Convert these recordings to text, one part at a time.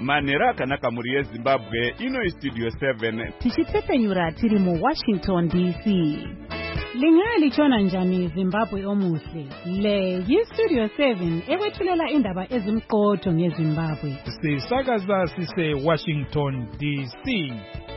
Manhero akanaka muri yeZimbabwe ino iStudio 7 tichitepenyura tiri muWashington DC. Lingalichona njani Zimbabwe omuhle? Le yiStudio 7 ekwethulela indaba ezimqotho ngeZimbabwe. Sisakaza sise Washington DC.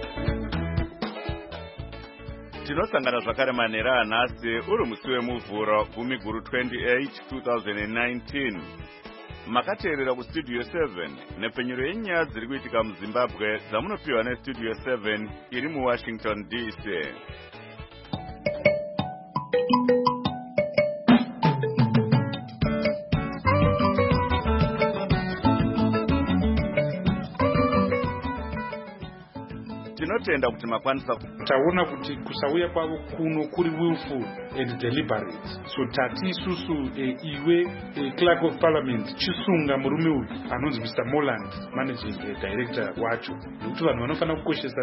Tinosangana zvakare manhero anhasi uri musi wemuvhuro Gumiguru 28 2019. Makateerera kuStudio 7 nepenyuro yenyaya dziri kuitika muZimbabwe dzamunopiwa neStudio 7 iri muWashington DC. Tinotenda kuti makwanisa taona kuti kusauya kwavo kuno kuri willful and deliberate. So tati isusu iwe clerk of parliament chisunga murume uyu anonzi Mr. Moland managing director wacho nekuti vanhu vanofana kukoshesa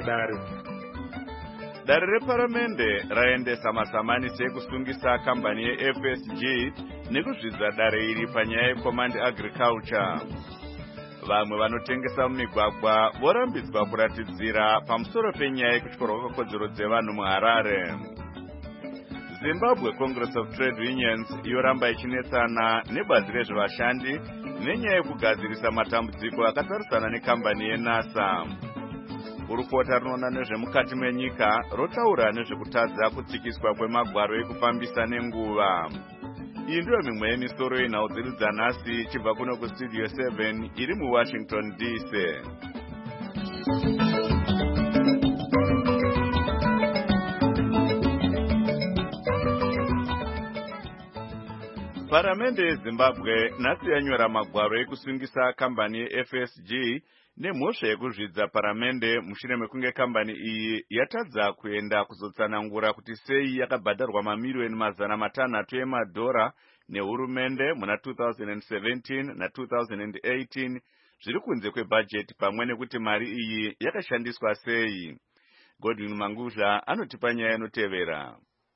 dare reparamende raendesa masamanisi ekusungisa kambani yeFSG nekuzvidza dare iri panyaya yeCommand Agriculture. Vamwe vanotengesa mumigwagwa vorambidzwa kuratidzira pamusoro penyaya yekutyorwa kwekodzero dzevanhu muHarare. Zimbabwe Congress of Trade Unions yoramba ichinetsana nebazi rezvevashandi nenyaya yekugadzirisa matambudziko akatarisana nekambani yeNASA. Kurukota rinoona nezvemukati menyika rotaura nezvekutadza kutsikiswa kwemagwaro ekufambisa nenguva. Iyi ndiyo mimwe yemisoro yenhau dzedu dzanhasi chibva kuno kuStudio 7 iri muWashington DC. Paramende yeZimbabwe nhasi yanyora magwaro ekusungisa kambani yeFSG nemhosva yekuzvidza paramende mushure mekunge kambani iyi yatadza kuenda kuzotsanangura kuti sei yakabhadharwa mamiliyoni mazana matanhatu emadhora nehurumende muna 2017 na2018 zviri kunze kwebhajeti pamwe nekuti mari iyi yakashandiswa sei. Godwin Manguzha anotipa nyaya inotevera.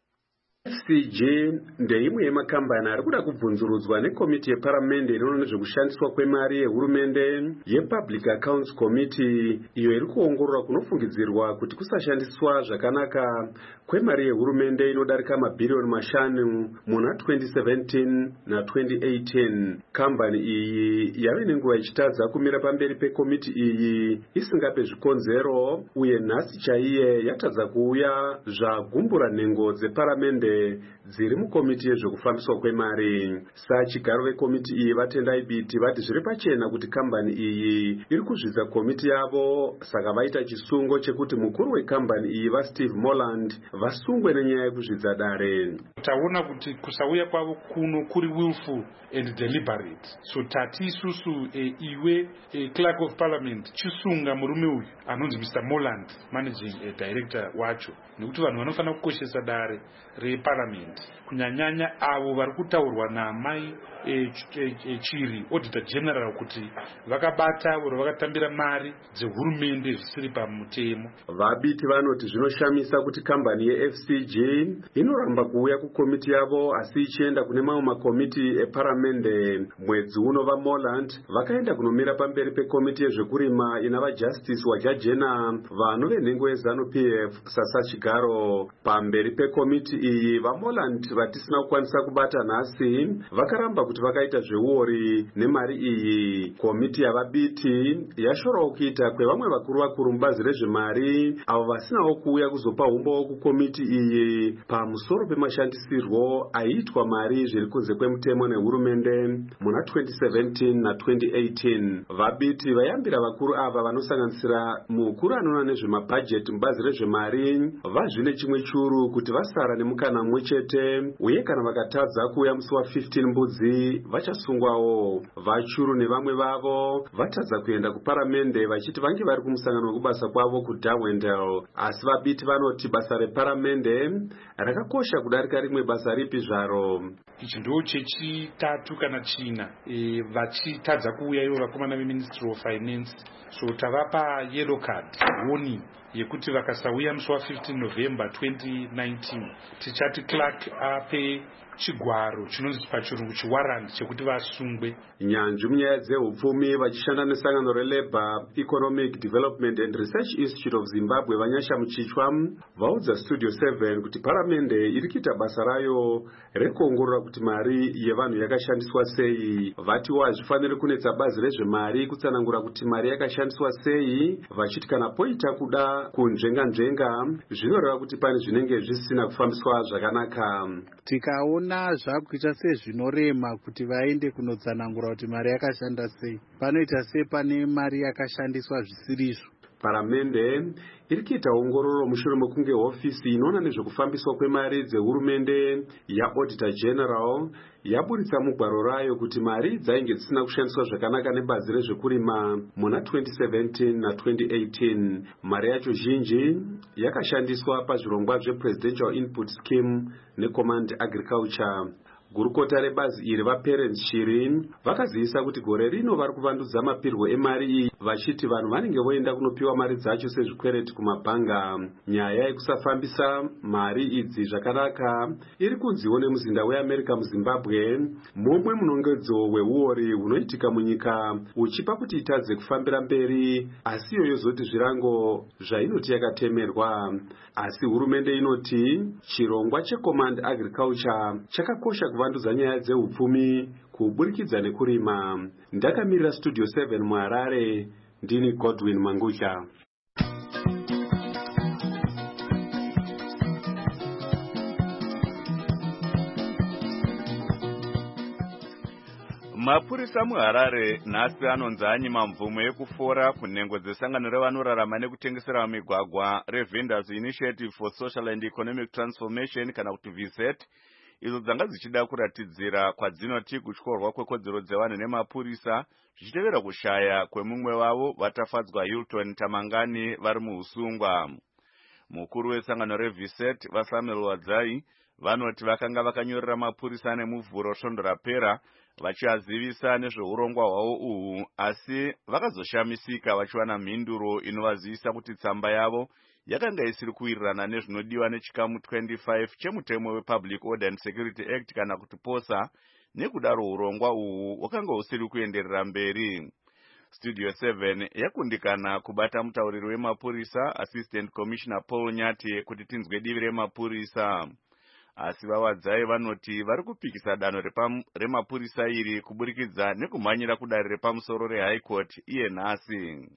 FCG ndeimwe yemakambani ari kuda kubvunzurudzwa nekomiti yeparamende inoona nezvekushandiswa kwemari yehurumende yePublic Accounts Committee, iyo iri kuongorora kunofungidzirwa kuti kusashandiswa zvakanaka kwemari yehurumende inodarika mabhiriyoni mashanu muna 2017 na2018. Kambani iyi yave nenguva ichitadza kumira pamberi pekomiti iyi isingape zvikonzero, uye nhasi chaiye yatadza kuuya zvagumbura nhengo dzeparamende dziri mukomiti yezvekufambiswa kwemari. Sachigaro vekomiti iyi vatendai biti vati zviri pachena kuti kambani iyi iri kuzvidza komiti yavo, saka vaita chisungo chekuti mukuru wekambani iyi vaSteve Moland vasungwe nenyaya yekuzvidza dare. Taona kuti kusauya kwavo kuno kuri willful and deliberate. So tati isusu iwe clerk of parliament chisunga murume uyu anonzi Mr. Moland managing director wacho nekuti vanhu vanofana kukoshesa dare reparliament, kunyanyanya avo vari kutaurwa namai Chiri auditor general kuti vakabata uri vakatambira mari dzehurumende zvisiri pamutemo. Vabiti vanoti zvinoshamisa kuti kambani yeFCG inoramba kuuya kukomiti yavo asi ichienda kune mamwe makomiti eparamende. Mwedzi uno vaMoland vakaenda kunomira pamberi pekomiti yezvekurima ina vaJustice Wajajena, vanhu venhengo yeZANU-PF Sasachigaro. Pamberi pekomiti iyi vaMoland vatisina kukwanisa kubata nhasi vakaramba kuti vakaita zveuori nemari iyi. Komiti yavabiti yashorawo kuita kwevamwe vakuru mubazi rezvemari avo vasinawo kuuya kuzopa umbo kukomiti iyi pamusoro pemashandisirwo aiitwa mari zviri kunze kwemutemo nehurumende muna 2017 na2018. Vabiti vayambira vakuru ava vanosanganisira mukuru anoona nezvemabhajeti mubazi rezvemari vazvine chimwe churu kuti vasara nemukana mumwe chete, uye kana vakatadza kuuya musi wa15 mbudzi vachasungwawo. Vachuru nevamwe vavo vatadza kuenda kuparamende vachiti vange vari kumusangano wekubasa kwavo kuDarwendale, asi vabiti vanoti basa reparamende rakakosha kudarika rimwe basa ripi zvaro. Ichi ndo chechitatu kana china vachitadza kuuya ivo vakomana veMinistry of Finance. So tavapa yellow card warning yekuti vakasauya musi wa15 November 2019 tichati Clark ape chigwaro chinonzi pachirungu chiwarrant chekuti vasungwe. Nyanzvi munyaya dzehupfumi vachishanda nesangano reLabour Economic Development and Research Institute of Zimbabwe vanyasha muchichwa vaudza Studio 7 kuti paramende iri kuita basa rayo rekuongorora kuti mari yevanhu yakashandiswa sei. Vatiwo hazvifaniri kunetsa bazi rezvemari kutsanangura kuti mari yakashandiswa sei, vachiti kana poita kuda kunzvenga-nzvenga zvinoreva kuti pane zvinenge zvisina kufambiswa zvakanaka. Tikaona zvakuita sezvinorema kuti vaende kunotsanangura kuti mari yakashanda sei, panoita sepane mari yakashandiswa zvisirizvo. Paramende iri kuita ongororo mushure mekunge hofisi inoona nezvekufambiswa kwemari dzehurumende yaAuditor General yaburitsa mugwaro rayo kuti mari dzainge dzisina kushandiswa zvakanaka nebazi rezvekurima muna 2017 na 2018. Mari yacho zhinji yakashandiswa pazvirongwa zvePresidential Input Scheme neCommand Agriculture. Gurukota rebazi iri vaParents Shirin vakazivisa kuti gore rino vari kuvandudza mapirwo emari iyi vachiti vanhu vanenge voenda kunopiwa mari dzacho sezvikwereti kumabhanga. Nyaya yekusafambisa mari idzi zvakanaka iri kunziwo nemuzinda weAmerica muZimbabwe, mumwe munongedzo weuori hunoitika munyika uchipa kuti itadze kufambira mberi, asi iyo yozoti zvirango zvainoti yakatemerwa. Asi hurumende inoti chirongwa cheCommand Agriculture chakakosha kuvandudza nyaya dzehupfumi kuburikidza nekurima. Ndakamirira Studio 7 muHarare, ndini Godwin Mangusha. Mapurisa muHarare nhasi anonzi anyima mvumo yekufora kunhengo dzesangano revanorarama nekutengesera migwagwa reVendors Initiative for Social and Economic Transformation kana kuti VSET, idzo dzanga dzichida kuratidzira kwadzinoti kutyorwa kwekodzero dzevanhu nemapurisa zvichitevera kushaya kwemumwe wavo vatafadzwa Hilton Tamangani vari muusungwa. Mukuru wesangano reVSET vaSamuel Wadzai vanoti vakanga vakanyorera mapurisa nemuvhuro svondo rapera vachiazivisa nezveurongwa hwavo uhu, asi vakazoshamisika vachiwana mhinduro inovazivisa kuti tsamba yavo yakanga isiri kuwirirana nezvinodiwa nechikamu 25 chemutemo wePublic Order and Security Act kana kuti POSA, nekudaro urongwa uhu wakanga usiri kuenderera mberi. Studio 7 yakundikana kubata mutauriri wemapurisa Assistant Commissioner Paul Nyati kuti tinzwe divi remapurisa. Asi vaWadzai vanoti vari kupikisa danho remapurisa iri kuburikidza nekumhanyira kudare repamusoro reHigh Court iye nhasi.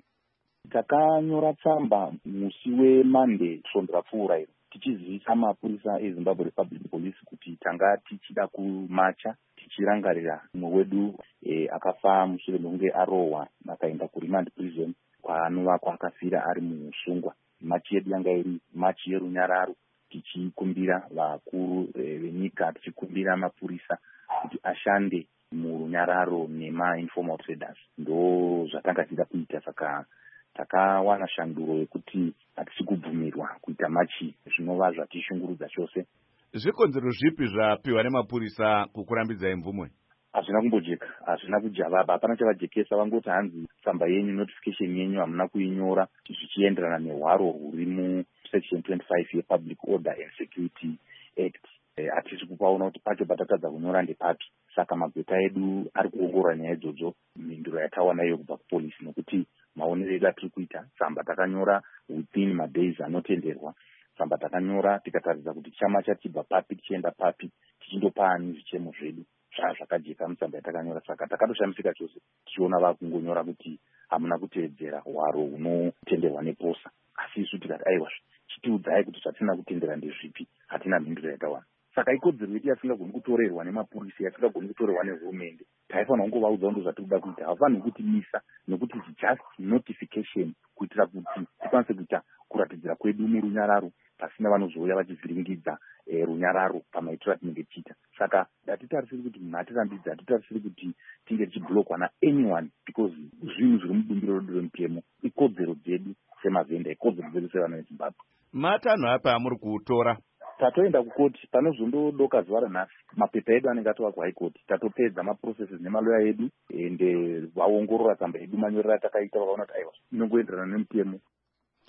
Takanyora tsamba musi weMonday svondo rapfuura iro tichizivisa mapurisa eZimbabwe Republic Police kuti tanga tichida kumacha tichirangarira mumwe wedu akafa mushure mekunge arohwa akaenda kuRemand Prison kwaanova kwakafira ari muusungwa. Machi yedu yanga iri machi yerunyararo, tichikumbira vakuru venyika, tichikumbira mapurisa kuti ashande murunyararo nemainformal traders. Ndo zvatanga tida kuita, saka takawana shanduro yekuti hatisi kubvumirwa kuita machi, zvinova zvatishungurudza chose. Zvikonzero zvipi zvapiwa nemapurisa kukurambidzai mvumwe? Hazvina kumbojeka, hazvina kujavaba, hapana chavajekesa. Vangoti hanzi tsamba yenyu, notification yenyu hamuna kuinyora zvichienderana nehwaro huri musection 25 yePublic Order and Security Act. Hatisi kupaona kuti pacho patatadza kunyora ndepapi. Saka magweta edu ari kuongorora nyaya idzodzo, mhinduro yatawana iyo kubva kupolisi, nokuti maonero edu atiri kuita tsamba takanyora within madays anotenderwa. Tsamba takanyora tikataridza kuti chama chatibva papi tichienda papi, tichindopa ani zvichemo zvedu. Zvakajeka mutsamba yatakanyora, saka takatoshamisika chose tichiona vakungonyora kuti hamuna kutevedzera hwaro hunotenderwa nePOSA. Asi isu tikati aiwa, chitiudzai kuti zvatina kutendera ndezvipi, hatina mhinduro yatawana. Saka ikodzero yedu yasingagoni kutorerwa nemapurisa, yasingagoni kutorerwa nehurumende. Taifanira kungovaudza ndo zvatiri kuita, havafaniri kutimisa, nokuti just notification kuitira kuti tikwanise kuita kuratidzira kwedu murunyararo pasina vanozouya vachivhiringidza runyararo pamaitiro atinenge tichiita. Saka hatitarisiri kuti munhu atirambidza, hatitarisiri kuti tinge tichiblokwa naanyone, because zvinhu zviri mubumbiro redu remutemo, ikodzero dzedu semavhenda, ikodzero dzedu sevanhu veZimbabwe. Matanho apa amuri kutora? Tatoenda kukoti, panozondodoka zuva ranhasi, mapepa edu anenge atova kuHigh Court. Tatopedza maprocesses nemaloya edu, ende vaongorora tsamba yedu, manyorera atakaita, vakaona kuti aiwa inongoenderana nemutemo.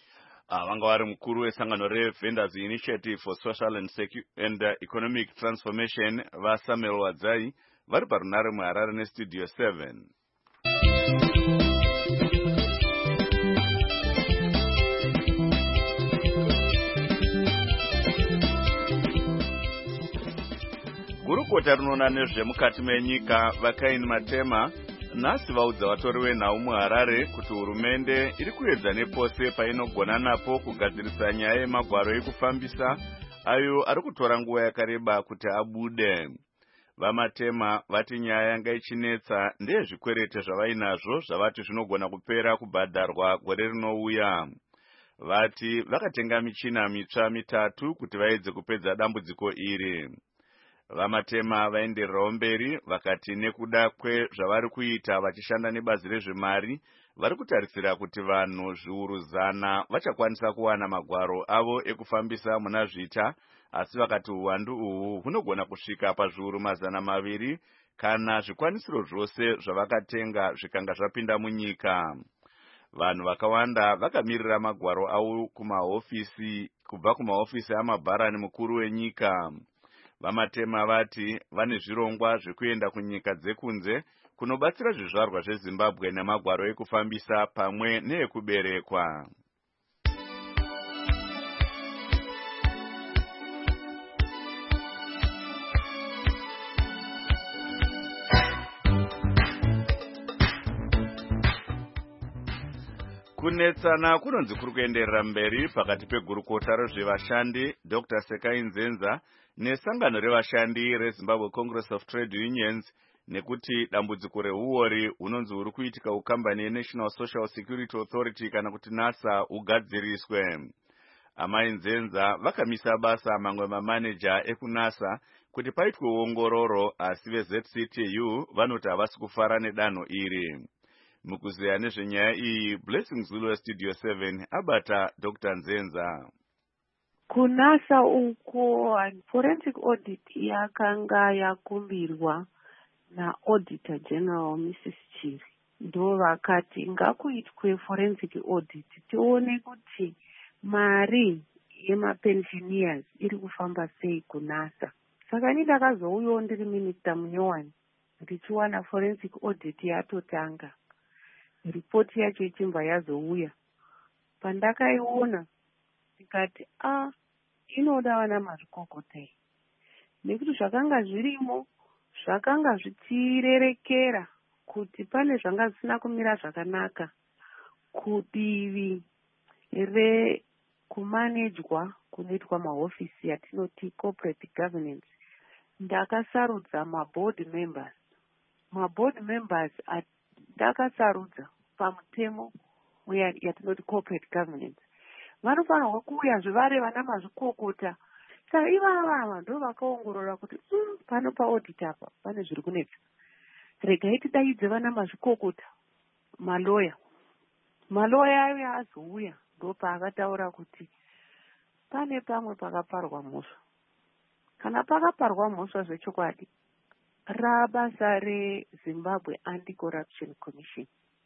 vanga vari mukuru wesangano reVendors Initiative for Social and Economic Transformation vaSamuel Wadzai vari parunare muHarare neStudio 7. Gurukota rinoona nezvemukati menyika vakaini Matema nhasi vaudza vatori venhau muHarare kuti hurumende iri kuedza nepose painogona napo kugadzirisa nyaya yemagwaro ekufambisa ayo ari kutora nguva yakareba kuti abude. VaMatema vati nyaya yanga ichinetsa ndeyezvikwerete zvavainazvo zvavati zvinogona kupera kubhadharwa gore rinouya. Vati vakatenga michina mitsva 3 kuti vaedze kupedza dambudziko iri. VaMatema vaendererawo mberi vakati nekuda kwezvavari kuita vachishanda nebazi rezvemari vari kutarisira kuti vanhu zviuru 100 vachakwanisa kuwana magwaro avo ekufambisa muna zvita, asi vakati uwandu uhu hunogona kusvika pazviuru 200 kana zvikwanisiro zvose zvavakatenga zvikanga zvapinda munyika. Vanhu vakawanda vakamirira magwaro avo kubva kumahofisi amabharani mukuru wenyika. VaMatema vati vane zvirongwa zvekuenda kunyika dzekunze kunobatsira zvizvarwa zveZimbabwe nemagwaro ekufambisa pamwe neekuberekwa. Kunetsana kunonzi kuri kuenderera mberi pakati pegurukota rezvevashandi Dr. Sekai Nzenza nesangano revashandi reZimbabwe Congress of Trade Unions nekuti dambudziko reuori hunonzi huri kuitika ukambani yeNational Social Security Authority kana kuti NASA ugadziriswe. Amai Nzenza vakamisa basa mamwe mamaneja ekuNASA kuti paitwe uongororo, asi veZCTU vanoti havasi kufara nedanho iri. Mukuziya nezvenyaya iyi, Blessing Zulu weStudio 7 abata Dr. Nzenza. KuNASA uko forensic audit yakanga yakumbirwa naAuditor General Mrs. Chiri. Ndo vakati ngakuitwe forensic audit tione kuti mari yemapensioners iri kufamba sei kuNASA. Saka ini ndakazouyawo ndiri Minister Munyowani ndichiwana forensic audit yatotanga. Ripoti yacho ichimba yazouya. Pandakaiona ndikati inoda vana mazvikokota. Nekuti zvakanga zvirimo zvakanga zvichirerekera kuti pane zvanga zvisina kumira zvakanaka kudivi rekumanejwa kunoitwa mahofisi yatinoti corporate governance. Ndakasarudza maboard members. Maboard members ndakasarudza pamutemo yatinoti corporate governance. Vanofanirwa kuuya zvivare vana mazvikokota. Saka ivava ndo vakaongorora kuti pano paauditor apa pane zviri kunetsa. Regai tidaidze vana mazvikokota, maloya. Maloya ayo azouya ndo paakataura kuti pane pamwe pakaparwa mhosva. Kana pakaparwa mhosva zvechokwadi, rabasa reZimbabwe Anti-Corruption Commission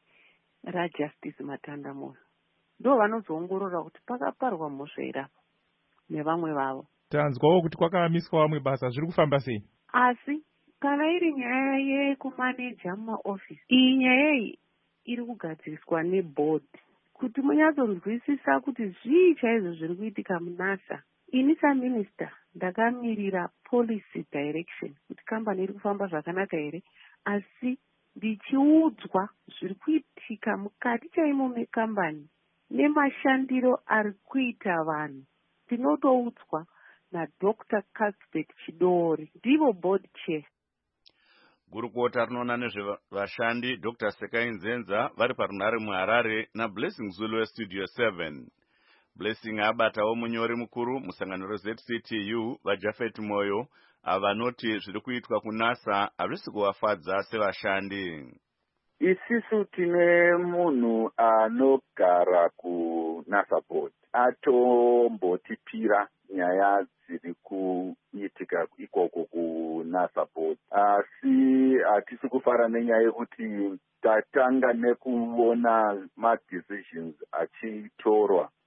raJustice Matandamoyo ndo vanozoongorora kuti pakaparwa mhosva irapo nevamwe vavo. Tanzwawo kuti kwakamiswa vamwe basa zviri kufamba sei? Asi kana iri nyaya yekumaneja mumaofisi, iyi nyaya iyi iri kugadziriswa neboard kuti munyatsonzwisisa kuti zvii chaizvo zviri kuitika muNASA. Ini saminister ndakamirira policy direction kuti kambani iri kufamba zvakanaka here, asi ndichiudzwa zviri kuitika mukati chaimo mekambani nemashandiro ari kuita vanhu. Tinotoudzwa naDr. Cuthbert Chidori, ndivo board chair. Gurukota rinoona nezvevashandi Dr. Sekai Nzenza vari parunare muHarare naBlessing Zulu weStudio 7. Blessing abatawo munyori mukuru musangano reZCTU vaJafet Moyo avanoti zviri kuitwa kuNASA hazvisi kuvafadza sevashandi. Isisu tine munhu anogara kuNASA board atombotipira nyaya dziri kuitika ikoko kuNASA board, asi hatisi kufara nenyaya yekuti tatanga nekuona madecisions achitorwa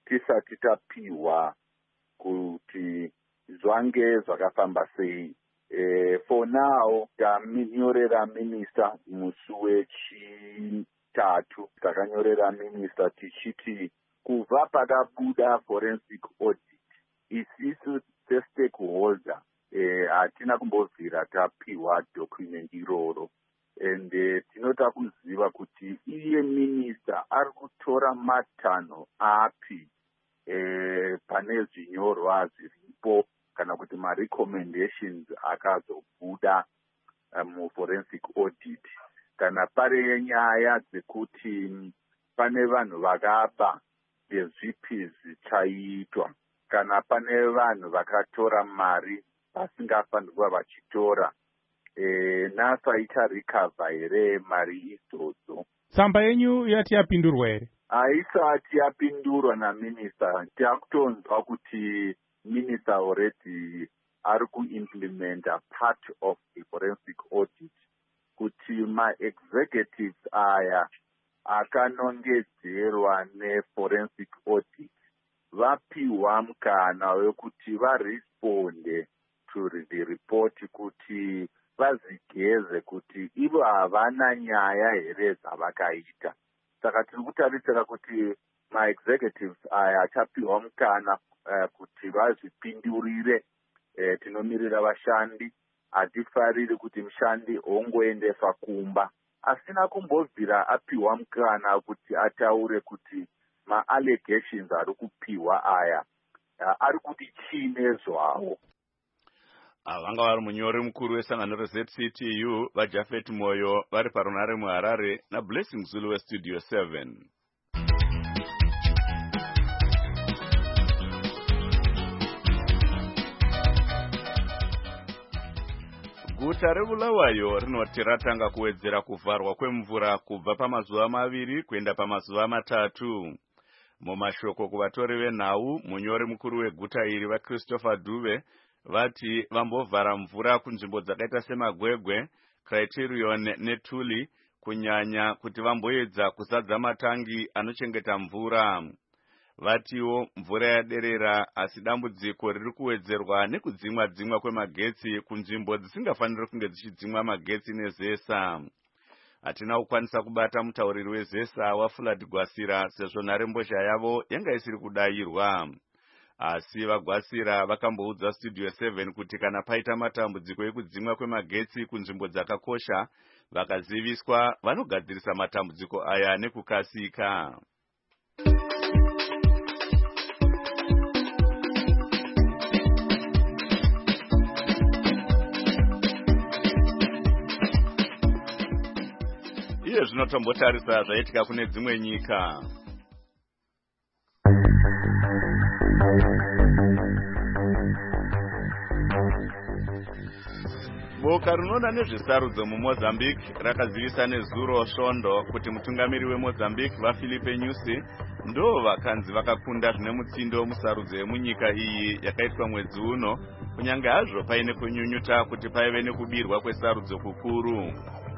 tisati tapiwa kuti zvange zvakafamba sei. For now taminyorera minista musi wechitatu, takanyorera minista tichiti kubva pakabuda forensic audit isisu sestakeholder hatina kumbobvira tapiwa document iroro, and tinota kuziva kuti iye minista ari kutora matanho api pane zvinyorwa zviripo kana kuti ma-recommendations akazobuda muforensic audit, kana pari nyaya dzekuti pane vanhu vakaba zvipi zvichaitwa, kana pane vanhu vakatora mari vasingafanirwa vachitora, NASA icharecover here mari idzodzo. Tsamba yenyu yati yapindurwa here? Haisati yapindurwa naminista. Takutonzwa kuti minister already ari kuimplementa part of the forensic audit, kuti ma-executives aya akanongedzerwa ne-forensic audit vapiwa mukana wekuti varesponde to the report, kuti vazigeze kuti ivo havana nyaya here dzavakaita. Saka tiri kutarisira kuti ma-executives aya achapiwa mukana kuti vazvipindurire. Tinomirira vashandi, hatifariri kuti mushandi ongoendeswa kumba asina kumbobvira apiwa mukana kuti ataure kuti ma-allegations ari kupiwa aya ari kuti chine zvawo. Vanga vari munyori mukuru wesangano reZCTU vaJafet Moyo vari parunare muHarare naBlessing Zulu weStudio 7. Guta reBulawayo rinoti ratanga kuwedzera kuvharwa kwemvura kubva pamazuva 2 kuenda pamazuva 3. Mumashoko kuvatori venhau, munyori mukuru weguta iri vaChristopher Dube vati vambovhara mvura kunzvimbo dzakaita semagwegwe, Criterion neTuli kunyanya kuti vamboedza kuzadza matangi anochengeta mvura. Vatiwo mvura yaderera, asi dambudziko riri kuwedzerwa nekudzimwa kwemagetsi kunzvimbo dzisingafaniri kunge dzichidzimwa magetsi neZESA. Hatina kukwanisa kubata mutauriri weZESA waFulad Gwasira sezvo nharembozha yavo yanga isiri kudayirwa. Asi vaGwasira vakamboudza Studio 7 kuti kana paita matambudziko ekudzimwa kwemagetsi kunzvimbo dzakakosha, vakaziviswa vanogadzirisa matambudziko aya nekukasika. Iye zvinotombotarisa zvaitika kune dzimwe nyika. Boka rinoona nezvesarudzo muMozambique rakazivisa nezuro svondo kuti mutungamiri weMozambique vaFilipe Nyusi ndo vakanzi vakakunda zvine mutsindo musarudzo yemunyika iyi yakaitwa mwedzi uno, kunyange hazvo paine kunyunyuta kuti paive nekubirwa kwesarudzo kukuru.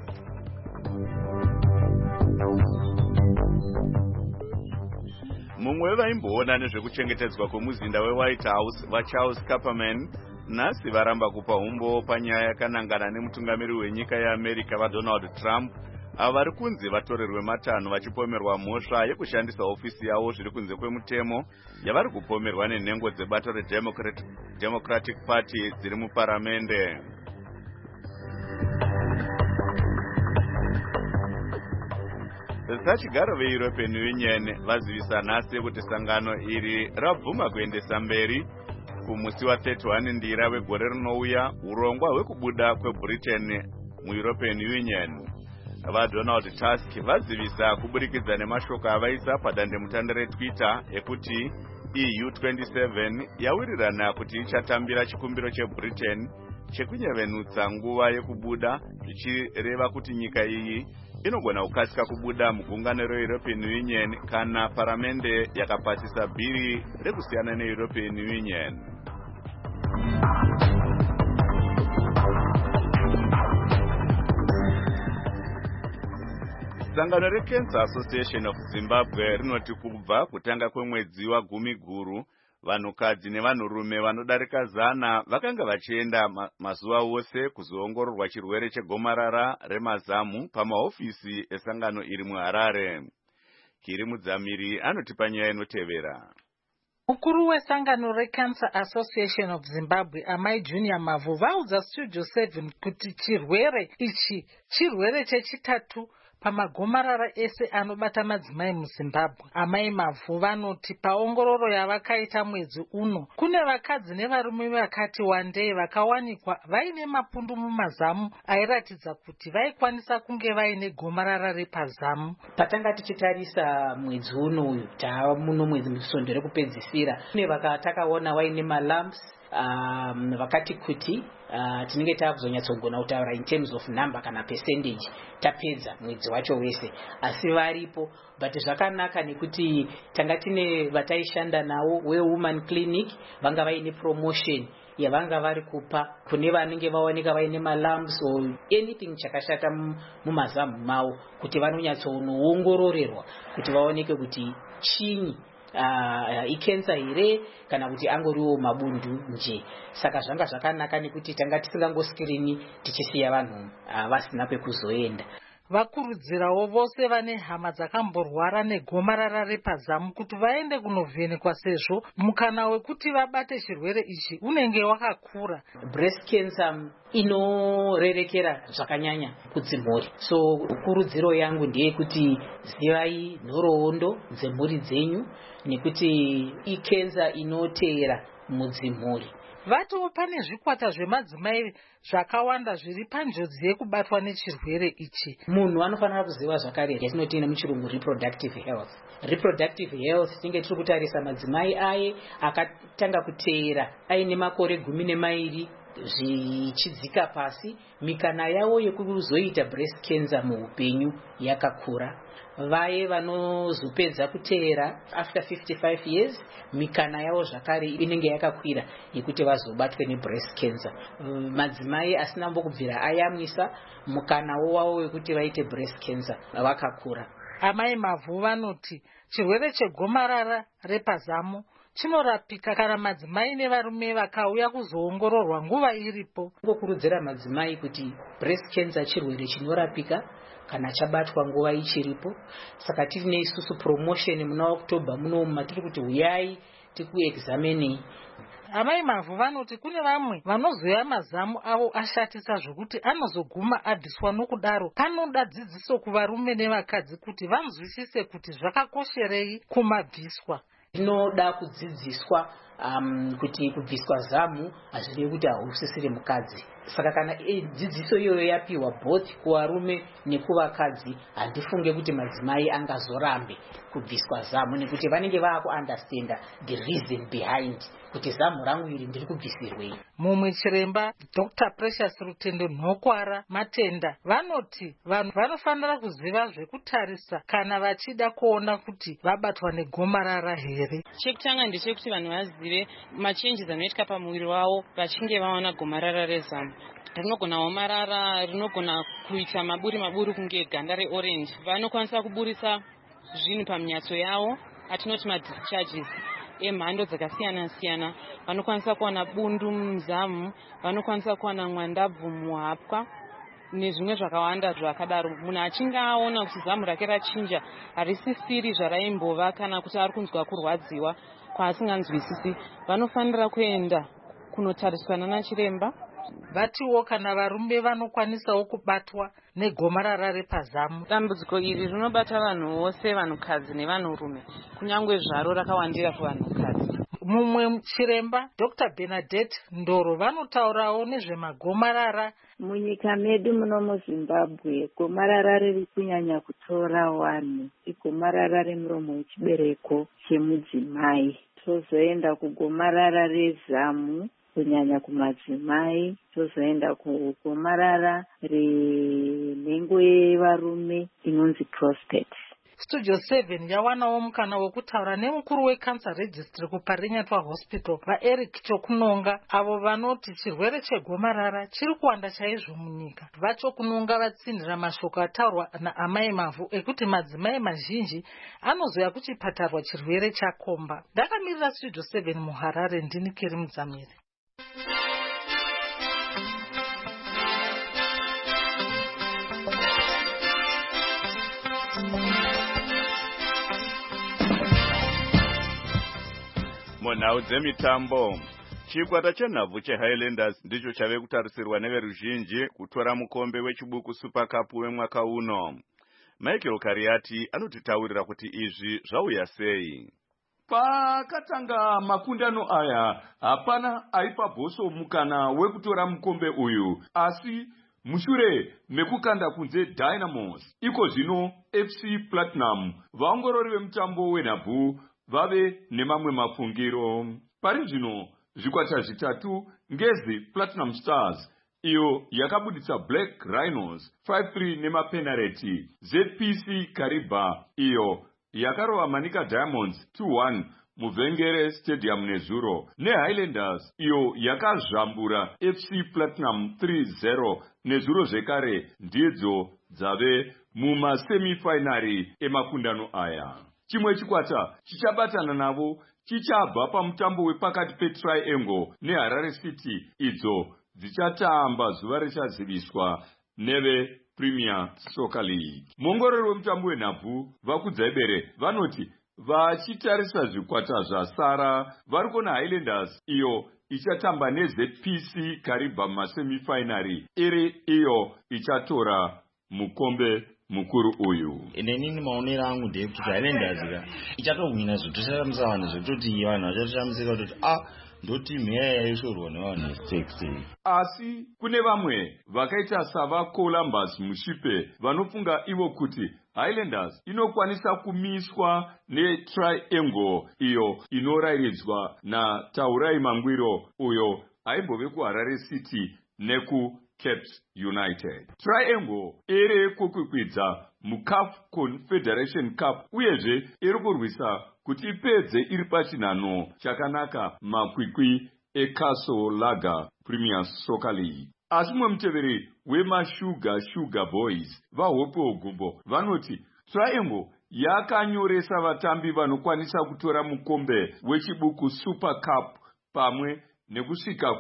Mumwe wevaimboona nezvekuchengetedzwa kwemuzinda weWhite House vaCharles Kupperman nhasi varamba kupa umbo panyaya yakanangana nemutungamiri wenyika yeAmerica vaDonald Trump, avo vari kunzi vatorerwe matanho vachipomerwa mhosva yekushandisa ofisi yavo zviri kunze kwemutemo yavari kupomerwa nenhengo dzebato reDemocratic Party dziri muparamende. Vechigaro veEuropean Union vazivisa nhasi kuti sangano iri rabvuma kuendesa mberi kumusi wa31 ndira wegore rinouya urongwa hwekubuda kweBritain muEuropean Union. VaDonald Tusk vazivisa kuburikidza nemashoko avaisa padandemutande reTwitter ekuti EU27 yawirirana kuti ichatambira chikumbiro cheBritain chekunyevenutsa nguva yekubuda, zvichireva kuti nyika iyi inogona kukasika kubuda mugungano reEuropean Union kana paramende yakapasisa bhiri rekusiyana neEuropean Union. Sangano reCancer Association of Zimbabwe rinoti kubva kutanga kwemwedzi wa10 guru vanhukadzi nevanhurume vanodarika 100 vakanga vachienda mazuva ose kuzoongororwa chirwere chegomarara remazamu pamahofisi esangano iri muHarare. Kiri Mudzamiri anotipa nyaya inotevera. Mukuru wesangano reCancer Association of Zimbabwe Amai Junior Mavu vaudza Studio 7 kuti chirwere ichi chirwere chechitatu pamagomarara ese anobata madzimai muZimbabwe. Amai Mavu vanoti paongororo yavakaita mwedzi uno kune vakadzi nevarume vakati wandei vakawanikwa vaine mapundu mumazamu airatidza kuti vaikwanisa kunge vaine gomarara repazamu. Patanga tichitarisa mwedzi uno uyu tava muno mwedzi musondo rekupedzisira kune vakatakaona vaine malamps vakati kuti tinenge takuzonyatsogona kutaura in terms of number kana percentage tapedza mwedzi wacho wese, asi varipo but zvakanaka nekuti tanga tine vataishanda nawo wewoman clinic vanga vaine promotion yavanga vari kupa kune vanenge vaoneka vaine malamps or anything chakashata mumazamu mavo kuti vanonyatsoongororerwa kuti vaoneke kuti chinyi ikensa here kana kuti angoriwo mabundu nje. Saka zvanga zvakanaka nekuti tanga tisingangoskirini tichisiya vanhu vasina pekuzoenda. Vakurudzirawo vose vane hama dzakamborwara negomarara repazamu kuti vaende kunovhenekwa sezvo mukana wekuti vabate chirwere ichi unenge wakakura. Breast cancer inorerekera zvakanyanya kudzimhuri, so kurudziro yangu ndeyekuti zivai nhoroondo dzemhuri dzenyu nekuti ikensa inoteera mudzimhuri. Vatiwo pane zvikwata zvemadzimai zvakawanda zviri panjodzi yekubatwa nechirwere ichi. Munhu anofanira kuziva zvakare yatinoti nemuchirungu reproductive health. Reproductive health tinenge tiri kutarisa madzimai aye akatanga kuteera aine makore 12 zvichidzika pasi, mikana yavo yekuzoita breast cancer muupenyu yakakura. Vaye vanozopedza kuteera after 55 years mikana yavo zvakare inenge yakakwira yekuti vazobatwe nebreast cancer. Madzimai asina mbokubvira ayamwisa mukanawo wavo wekuti vaite breast cancer vakakura. Amai Mavu vanoti chirwere chegomarara repazamu chinorapika kana madzimai nevarume vakauya kuzoongororwa nguva iripo. Ngokurudzira madzimai kuti breast cancer chirwere chinorapika kana chabatwa nguva ichiripo. Saka tine isusu promotion muna October muno matiri kuti uyai tikuexamine. Amai Mavu vanoti kune vamwe vanozoya mazamu avo ashatisa zvokuti anozoguma abviswa, nokudaro panoda dzidziso kuvarume nevakadzi kuti vanzwisise kuti zvakakosherei kumabviswa. Zvinoda kudzidziswa kuti kubviswa zamu hazvirevi kuti hausisiri mukadzi. Saka kana dzidziso iyoyo yapiwa both kuvarume nekuvakadzi, handifunge kuti madzimai angazorambe kubviswa zamu nekuti vanenge vakuunderstanda the reason behind kuti zamu rangu iri ndiri kubvisirwei. Mumwe chiremba Dr. Precious Rutendo Nhokwara Matenda vanoti vanhu vanofanira kuziva zvekutarisa kana vachida kuona kuti vabatwa negomarara here. Chekutanga ndechekuti vanhu vazive machanges anoitika pamuviri wavo vachinge vaona gomarara rezamu. Rinogona omarara, rinogona kuita maburi kunge ganda reorange. Vanokwanisa kuburisa zvinhu paminyatso yavo atinoti madischarges emhando dzakasiyana siyana. Vanokwanisa kuwana bundu muzamu, vanokwanisa kuwana mwandabvu muhapwa nezvimwe zvakawanda zvakadaro. Munhu achinge aona kuti zamu rake rachinja, harisisiri zvaraimbova kana kuti ari kunzwa kurwadziwa kwaasinganzwisisi, vanofanira kuenda kunotariswa nana chiremba. Vatiwo kana varume vanokwanisawo kubatwa negomarara repazamu. Dambudziko iri rinobata vanhu vose, vanhukadzi nevanhurume, kunyange zvaro rakawandira kuvanhukadzi. Mumwe chiremba Dr. Bernadette Ndoro vanotaurawo nezvemagomarara. Munyika medu muno muZimbabwe gomarara riri kunyanya kutora vanhu igomarara remuromo wechibereko chemudzimai. Tozoenda kugomarara rezamu kunyanya kumadzimai, tozoenda kugomarara renhengo yevarume inonzi prostate. Studio 7 yawanawo mukana wekutaura nemukuru wecancer registry kuParinyatwa Hospital vaEric Chokunonga, avo vanoti chirwere chegomarara chiri kuwanda chaizvo munyika. VaChokunonga vatsindira mashoko ataurwa naamai Mavhu ekuti madzimai mazhinji anozoya kuchipatarwa chirwere chakomba. Ndakamirira Studio 7 muHarare, ndini Kiri Mudzamiri. Munhau dzemitambo, chikwata chenhabvu cheHighlanders ndicho chave kutarisirwa neveruzhinji kutora mukombe wechibuku Super Cup wemwaka uno. Michael Kariati anotitaurira kuti izvi zvauya sei. Pakatanga makundano aya, hapana aipa Bhoso mukana wekutora mukombe uyu, asi mushure mekukanda kunze Dynamos, iko zvino FC Platinum, vaongorori vemutambo wenhabvu vave nemamwe mafungiro. Pari zvino zvikwata zvitatu ngezi Platinum Stars, iyo yakabuditsa Black Rhinos 5-3 nemapenalty, ZPC Kariba, iyo yakarova Manika Diamonds 2-1 muVengere Stadium nezuro, neHighlanders iyo yakazvambura FC Platinum 3-0 nezuro zvekare, ndidzo dzave mumasemifinari emakundano aya. Chimwe chikwata chichabatana navo chichabva pamutambo wepakati peTriangle neHarare City, idzo dzichatamba zuva richaziviswa neve Premier Soccer League. Muongorori wemutambo wenhabvu vakudzaiBere vanoti vachitarisa zvikwata zvasara vari kuona Highlanders iyo ichatamba neZPC Kariba mumasemifinari iri iyo ichatora mukombe mukuru uyu. Inini maonero angu ndeyekuti Highlanders ichatohwina zvotoshamisa zvototi vanhu vachatoshamisika kuti ndoti mheya yaishorwa nevanhu ve6. Asi kune vamwe vakaita sava Columbus Mushipe vanofunga ivo kuti Highlanders inokwanisa kumiswa neTriangle iyo inorayiridzwa naTaurai Mangwiro uyo aimbove kuHarare City neku Caps United. Triangle iri kukwikwidza muCAF Confederation Cup uyezve iri kurwisa kuti ipedze iri pachinhano chakanaka makwikwi eCastle Lager Premier Soccer League. Asi mumwe muteveri weMashuga Boys vaHope Ogumbo vanoti Triangle yakanyoresa vatambi vanokwanisa kutora mukombe wechibuku Super Cup pamwe nekusvika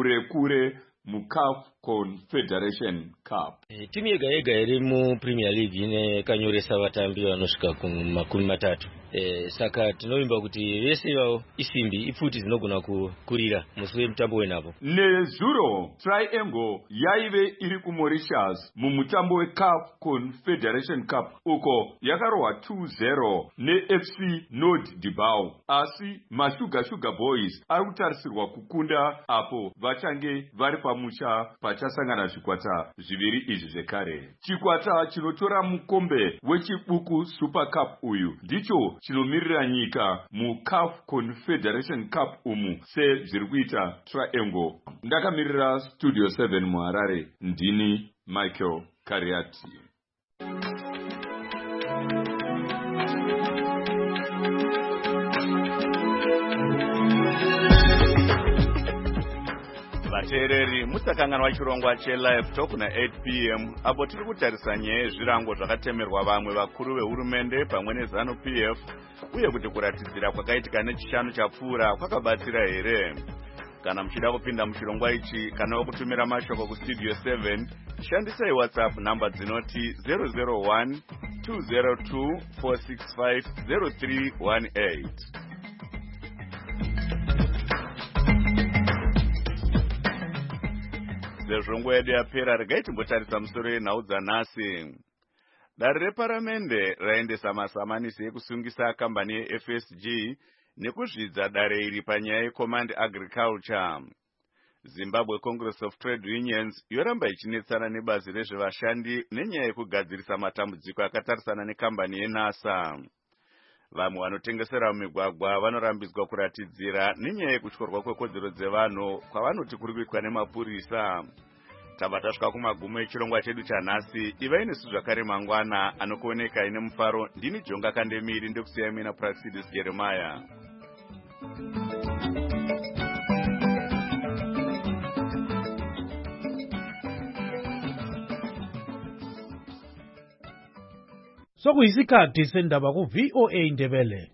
kure muCAF Confederation Cup. Timu yega yega iri muPremier League inekanyoresa vatambi vanosvika ku3. Saka tinovimba kuti vese ivavo isimbi ipfuti dzinogona kukurira musi wemutambo wenhabvu. Nezuro Triangle yaive iri kuMauritius mumutambo weCAF Confederation Cup uko yakarohwa 2-0 neFC Nord Dibau, asi Mashuga Boys ari kutarisirwa kukunda apo vachange vari pamusha pachasangana zvikwata zviviri izvi zvekare. Chikwata chinotora mukombe wechibuku Super Cup uyu ndicho chinomirira nyika muCAF Confederation Cup umu sezviri kuita Triangle. Ndakamirira Studio 7 muHarare, ndini Michael Kariati. Vateereri, musakanganwa chirongwa cheLive Talk na8 p.m. apo tiri kutarisa nyaya yezvirango zvakatemerwa vamwe vakuru vehurumende pamwe neZanu PF uye kuti kuratidzira kwakaitika nechishanu chapfuura kwakabatsira here. Kana muchida kupinda muchirongwa ichi kana wokutumira mashoko kuStudio 7, shandisai WhatsApp namba dzinoti 001 202 465 0318. Sezvongo yedu yapera, regai timbotarisa musoro yenhau dzanhasi. Dare reparamende raendesa masamanisi ekusungisa kambani yeFSG nekuzvidza dare iri panyaya yeCommand Agriculture. Zimbabwe Congress of Trade Unions yoramba ichinetsana nebazi rezvevashandi nenyaya yekugadzirisa matambudziko akatarisana nekambani yeNASA. Vamwe vanotengesera mumigwagwa vanorambidzwa kuratidzira nenyaya yekutyorwa kwekodzero dzevanhu kwavanoti kuri kuitwa nemapurisa. tabva tasvika kumagumo echirongwa chedu chanhasi. ivai nesu zvakare mangwana anokuoneka ine mufaro. ndini Jonga Kandemiri ndokusiyai mina Praxidis Jeremiah. Sokuyisikhathi sendaba ku VOA Ndebele.